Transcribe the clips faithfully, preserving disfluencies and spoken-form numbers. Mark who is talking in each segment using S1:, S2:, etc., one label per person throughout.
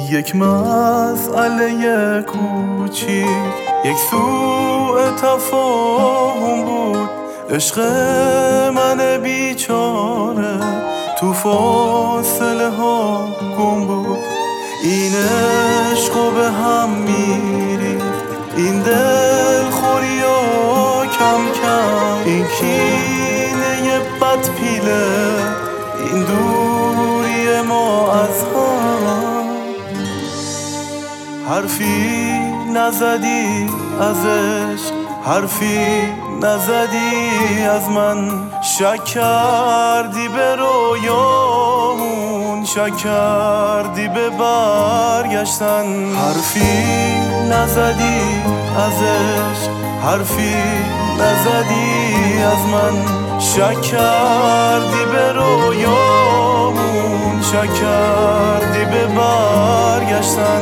S1: یک مسئله کوچیک، یک سوء تفاهم بود. عشق من بیچاره تو فاصله ها گم بود. این عشقو به هم میری، این دل خوری و کم کم، این کینه بد پیله، این دوری ما از هم. حرفی نزدی از عشق، حرفی نزدی از من. شک کردی به رویامون، شک کردی به برگشتن. حرفی نزدی از عشق، حرفی نزدی از من. شک کردی به رویامون، شک کردی به برگشتن.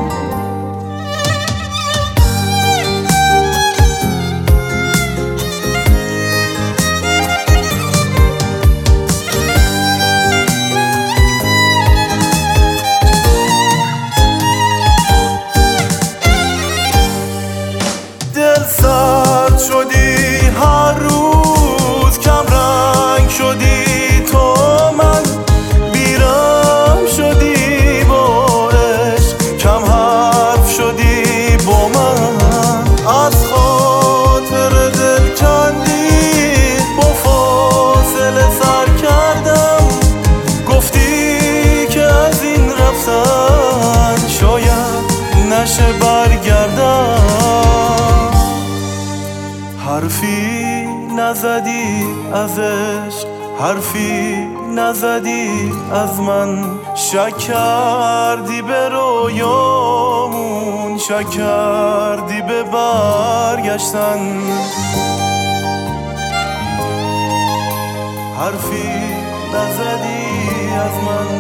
S1: سرد شدی هر روز، کم رنگ شدی تو من. بیرم شدی با عشق، کم حرف شدی با من. از خاطر دل کندی با فاصله سر کردم. گفتی که از این رفتن شاید نشه برگردم. حرفی نزدی از عشق، حرفی نزدی از من. شک کردی به رویامون، شک کردی به برگشتن. حرفی نزدی از من.